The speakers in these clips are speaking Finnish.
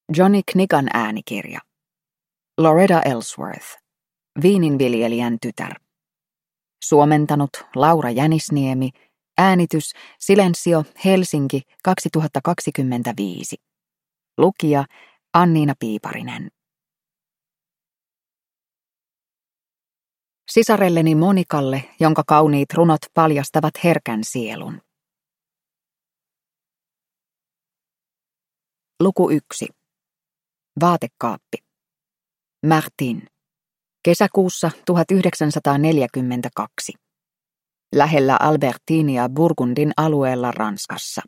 Johnny Knigan äänikirja. Loretta Ellsworth, viininviljelijän tytär. Suomentanut Laura Jänisniemi, äänitys Silensio, Helsinki 2025. Lukija Anniina Piiparinen. Sisarelleni Monikalle, jonka kauniit runot paljastavat herkän sielun. Luku 1. Vaatekaappi. Martin. Kesäkuussa 1942. Lähellä Albertinia Burgundin alueella Ranskassa.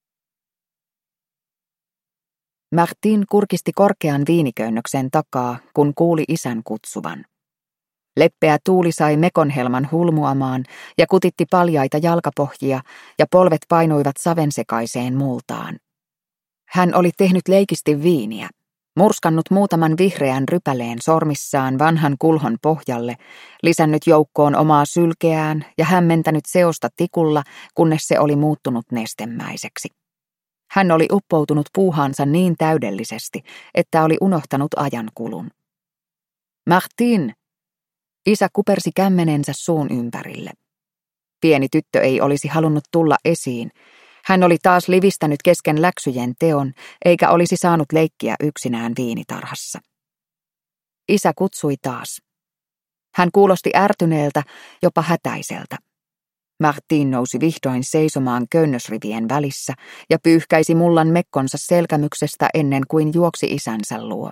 Martin kurkisti korkean viiniköynnöksen takaa, kun kuuli isän kutsuvan. Leppeä tuuli sai mekonhelman hulmuamaan ja kutitti paljaita jalkapohjia ja polvet painuivat savensekaiseen multaan. Hän oli tehnyt leikisti viiniä, murskannut muutaman vihreän rypäleen sormissaan vanhan kulhon pohjalle, lisännyt joukkoon omaa sylkeään ja hämmentänyt seosta tikulla, kunnes se oli muuttunut nestemäiseksi. Hän oli uppoutunut puuhaansa niin täydellisesti, että oli unohtanut ajankulun. Martin! Isä kupersi kämmenensä suun ympärille. Pieni tyttö ei olisi halunnut tulla esiin. Hän oli taas livistänyt kesken läksyjen teon, eikä olisi saanut leikkiä yksinään viinitarhassa. Isä kutsui taas. Hän kuulosti ärtyneeltä, jopa hätäiseltä. Martin nousi vihdoin seisomaan köynnösrivien välissä ja pyyhkäisi mullan mekkonsa selkämyksestä ennen kuin juoksi isänsä luo.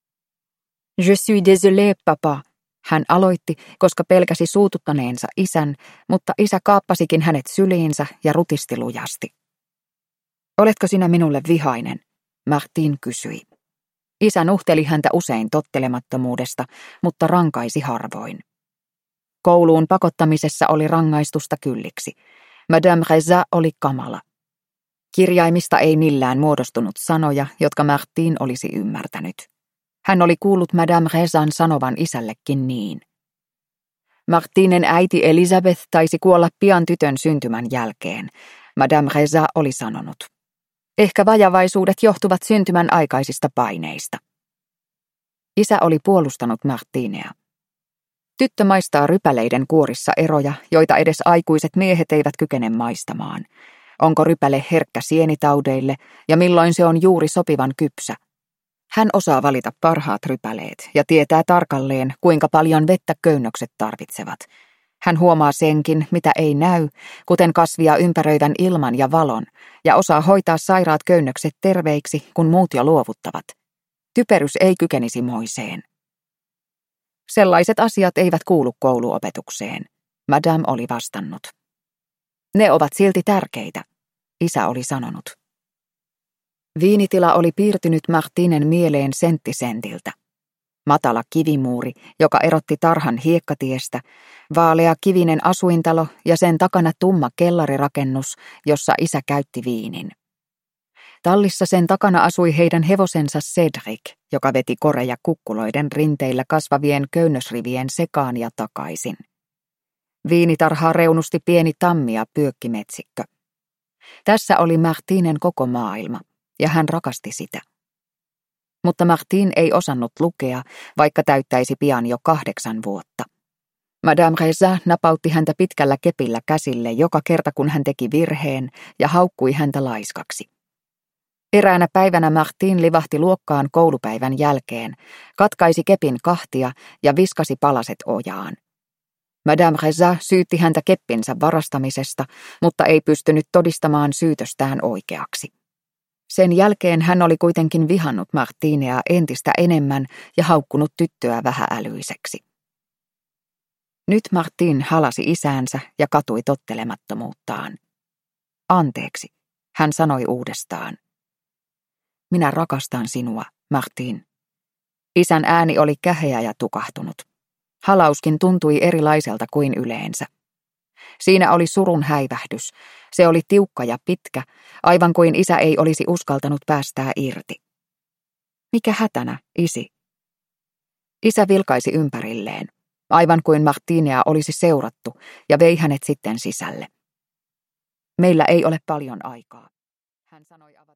Je suis désolé, papa. Hän aloitti, koska pelkäsi suututtaneensa isän, mutta isä kaappasikin hänet syliinsä ja rutisti lujasti. Oletko sinä minulle vihainen? Martin kysyi. Isä nuhteli häntä usein tottelemattomuudesta, mutta rankaisi harvoin. Kouluun pakottamisessa oli rangaistusta kylliksi. Madame Reza oli kamala. Kirjaimista ei millään muodostunut sanoja, jotka Martin olisi ymmärtänyt. Hän oli kuullut Madame Rezan sanovan isällekin niin. Martinen äiti Elisabeth taisi kuolla pian tytön syntymän jälkeen. Madame Reza oli sanonut. Ehkä vajavaisuudet johtuvat syntymän aikaisista paineista. Isä oli puolustanut Martinea. Tyttö maistaa rypäleiden kuorissa eroja, joita edes aikuiset miehet eivät kykene maistamaan. Onko rypäle herkkä sienitaudeille ja milloin se on juuri sopivan kypsä? Hän osaa valita parhaat rypäleet ja tietää tarkalleen, kuinka paljon vettä köynnökset tarvitsevat. Hän huomaa senkin, mitä ei näy, kuten kasvia ympäröivän ilman ja valon, ja osaa hoitaa sairaat köynnökset terveiksi, kun muut jo luovuttavat. Typerys ei kykenisi moiseen. Sellaiset asiat eivät kuulu kouluopetukseen, Madame oli vastannut. Ne ovat silti tärkeitä, isä oli sanonut. Viinitila oli piirtynyt Martinen mieleen sentti sentiltä. Matala kivimuuri, joka erotti tarhan hiekkatiestä, vaalea kivinen asuintalo ja sen takana tumma kellarirakennus, jossa isä käytti viinin. Tallissa sen takana asui heidän hevosensa Cedric, joka veti koreja kukkuloiden rinteillä kasvavien köynnösrivien sekaan ja takaisin. Viinitarhaa reunusti pieni tammi ja pyökkimetsikkö. Tässä oli Martinen koko maailma, ja hän rakasti sitä. Mutta Martin ei osannut lukea, vaikka täyttäisi pian jo 8 vuotta. Madame Reza napautti häntä pitkällä kepillä käsille joka kerta, kun hän teki virheen ja haukkui häntä laiskaksi. Eräänä päivänä Martin livahti luokkaan koulupäivän jälkeen, katkaisi kepin kahtia ja viskasi palaset ojaan. Madame Reza syytti häntä keppinsä varastamisesta, mutta ei pystynyt todistamaan syytöstään oikeaksi. Sen jälkeen hän oli kuitenkin vihannut Martinea entistä enemmän ja haukkunut tyttöä vähäälyiseksi. Nyt Martin halasi isäänsä ja katui tottelemattomuuttaan. Anteeksi, hän sanoi uudestaan. Minä rakastan sinua, Martin. Isän ääni oli käheä ja tukahtunut. Halauskin tuntui erilaiselta kuin yleensä. Siinä oli surun häivähdys. Se oli tiukka ja pitkä, aivan kuin isä ei olisi uskaltanut päästää irti. Mikä hätänä, isi? Isä vilkaisi ympärilleen, aivan kuin Martinea olisi seurattu, ja vei hänet sitten sisälle. Meillä ei ole paljon aikaa, hän sanoi avaten.